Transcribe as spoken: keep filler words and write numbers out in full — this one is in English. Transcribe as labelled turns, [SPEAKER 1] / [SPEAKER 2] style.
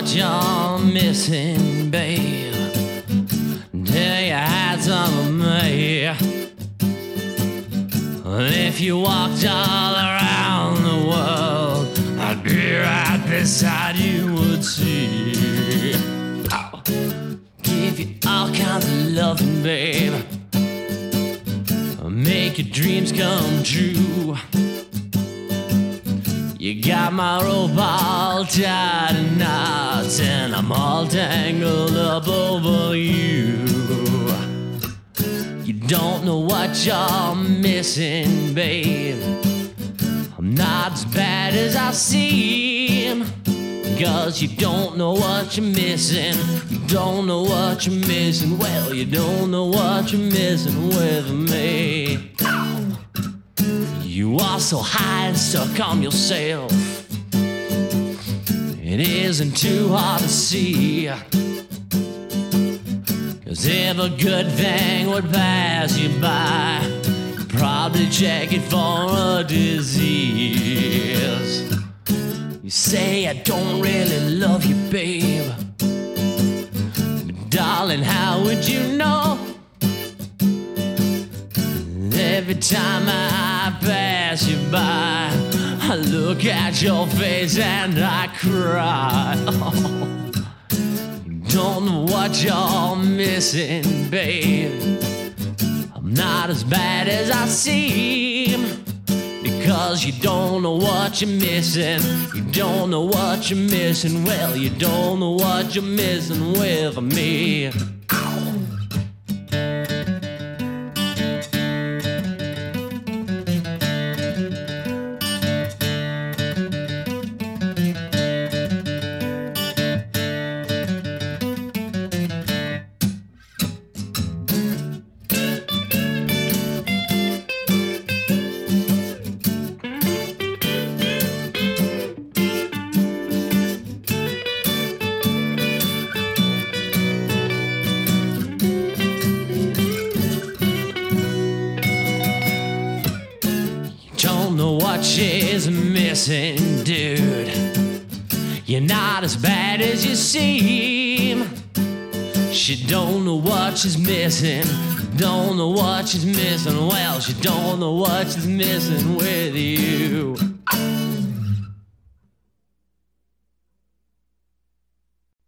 [SPEAKER 1] what you're missing, babe, till you had some of me. And if you walked all around the world, I'd be right beside you, would see. I'll give you all kinds of loving, babe, make your dreams come true. You got my rope all tied in knots, and I'm all tangled up over you. You don't know what you're missing, babe. I'm not as bad as I seem, 'cause you don't know what you're missing. You don't know what you're missing. Well, you don't know what you're missing with me. You are so high and stuck on yourself, it isn't too hard to see. 'Cause if a good thing would pass you by, you'd probably check it for a disease. You say I don't really love you, babe, but darling, how would you know? Every time I pass you by, I look at your face and I cry. Oh, you don't know what you're missing, babe. I'm not as bad as I seem, because you don't know what you're missing. You don't know what you're missing. Well, you don't know what you're missing with me. Don't know what she's missing, dude. You're not as bad as you seem. She don't know what she's missing. Don't know what she's missing. Well, she don't know what she's missing with you.